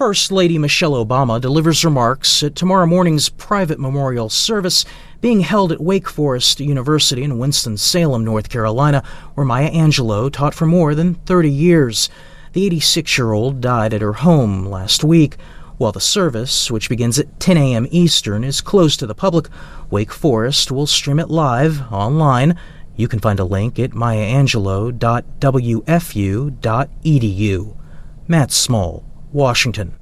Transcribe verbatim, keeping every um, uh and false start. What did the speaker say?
First Lady Michelle Obama delivers remarks at tomorrow morning's private memorial service being held at Wake Forest University in Winston-Salem, North Carolina, where Maya Angelou taught for more than thirty years. The eighty-six-year-old died at her home last week. While the service, which begins at ten a.m. Eastern, is closed to the public, Wake Forest will stream it live online. You can find a link at maya angelou dot w f u dot e d u. Matt Small, Washington.